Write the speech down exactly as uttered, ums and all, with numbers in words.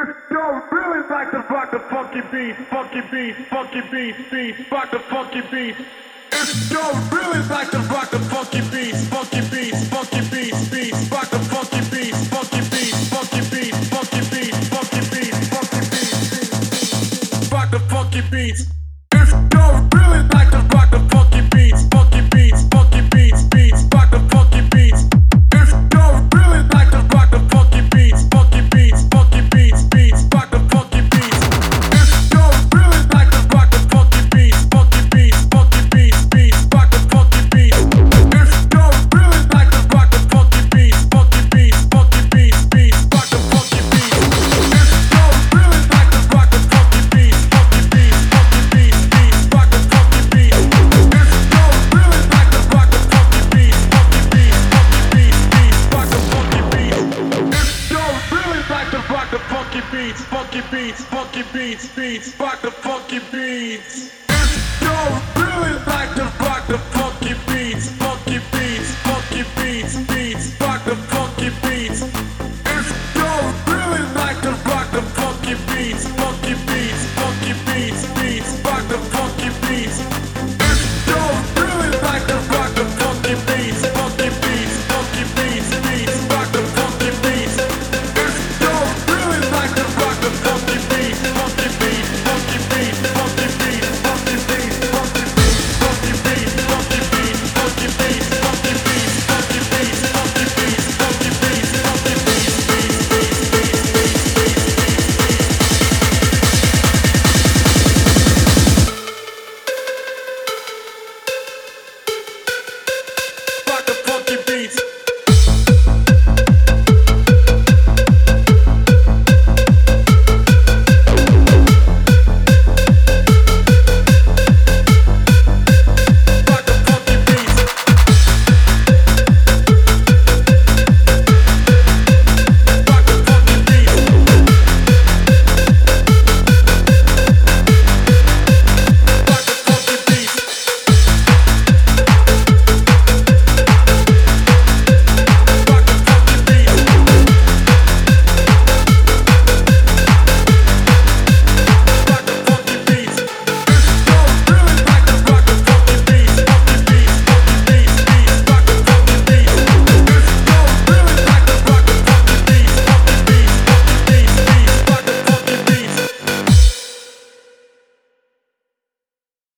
Yo, really like to rock the funky beats, funky beats, funky beats, beats, rock the funky beats. If yo really like to rock the funky beats, funky beats, funky beats, beats, rock the funky beats, funky beats, funky beats, funky beats, funky beats, funky beats, rock the funky beats. If yo really like to rock the funky beats, funky beats, funky beats, beats, rock the funky beats. If yo really like to rock the funky beats, funky beats, funky beats, beats, rock the funky beats. If yo really like to rock the funky beats, funky beats, funky beats, beats, rock the funky beats. If yo really like to rock the funky beats, funky beats, funky beats, beats, rock the funky beats. If yo really like to rock the funky beats, funky beats, funky beats, beats, rock the funky beats. If yo really like to rock the funky beats, funky beats, funky beats, beats, rock the funky beats. If yo really like to rock the funky beats, funky beats, funky beats, beats, rock the funky beats. If yo really like to rock the funky beats.